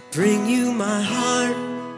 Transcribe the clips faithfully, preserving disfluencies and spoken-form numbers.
bring you my heart,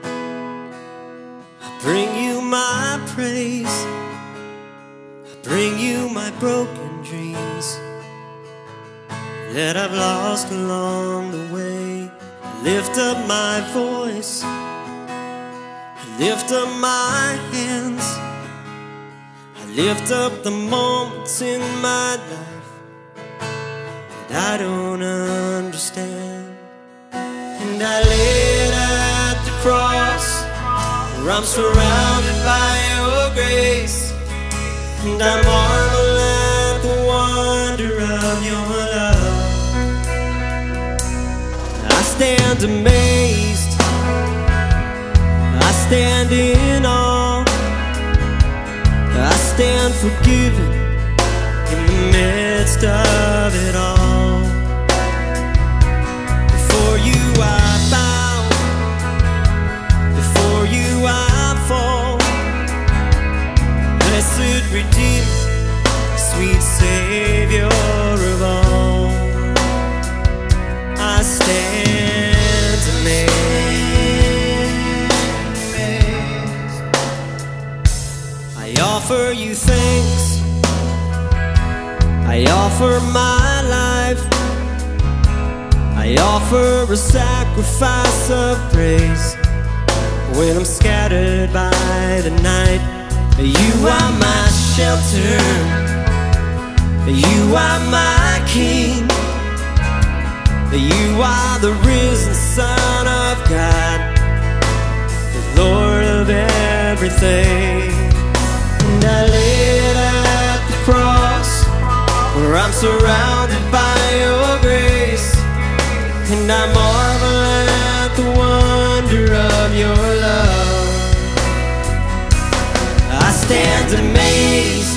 I bring you my praise, I bring you my broken dreams that I've lost along the way. I lift up my voice, I lift up my hands, I lift up the moments in my life that I don't understand. And I lay it at the cross, where I'm surrounded by your grace, and I marvel at the wonder of your love. I stand amazed, I stand in awe, I stand forgiven in the midst of it all. Before you I bow, before you I fall. Blessed Redeemer, sweet Savior of all, I stand amazed. I offer you thanks, I offer my life, I offer a sacrifice of praise. When I'm scattered by the night, you are my shelter, you are my King, you are the risen Son of God, the Lord of everything. And I lay it at the cross, where I'm surrounded by your grace, and I marvel at the wonder of your love. I stand amazed,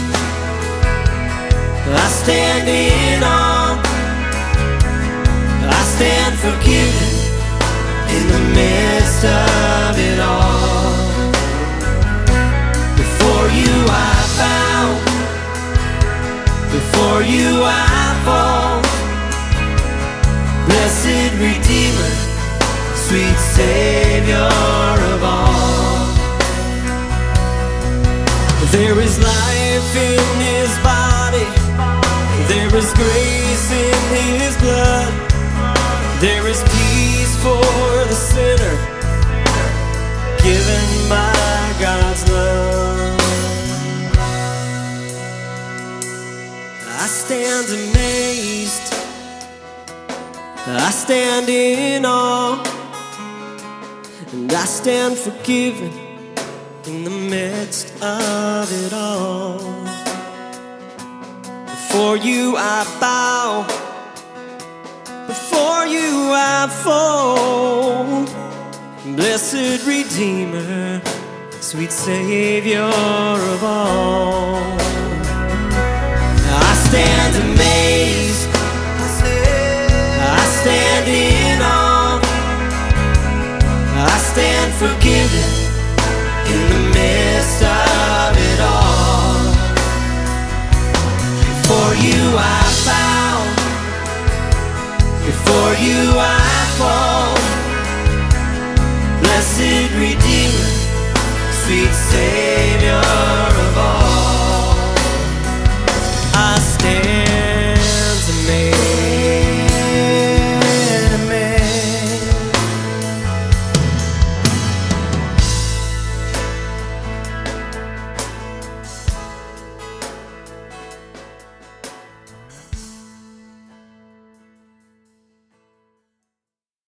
I stand in awe, I stand forgiven in the midst of it all. Before you I bow, before you I fall. Blessed Redeemer, sweet Savior of all. There is life in His body, there is grace in His blood, there is peace for the sinner, given by God's love. I stand amazed, I stand in awe, and I stand forgiven in the midst of it all. Before you I bow, before you I fall. Blessed Redeemer, sweet Savior of all, I stand amazed, I stand in awe, I stand forgiven in the midst of it all. Before you I bow, before you I fall.